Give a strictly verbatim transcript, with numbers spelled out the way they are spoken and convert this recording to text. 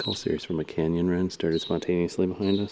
Call Sirius from a canyon run started spontaneously behind us.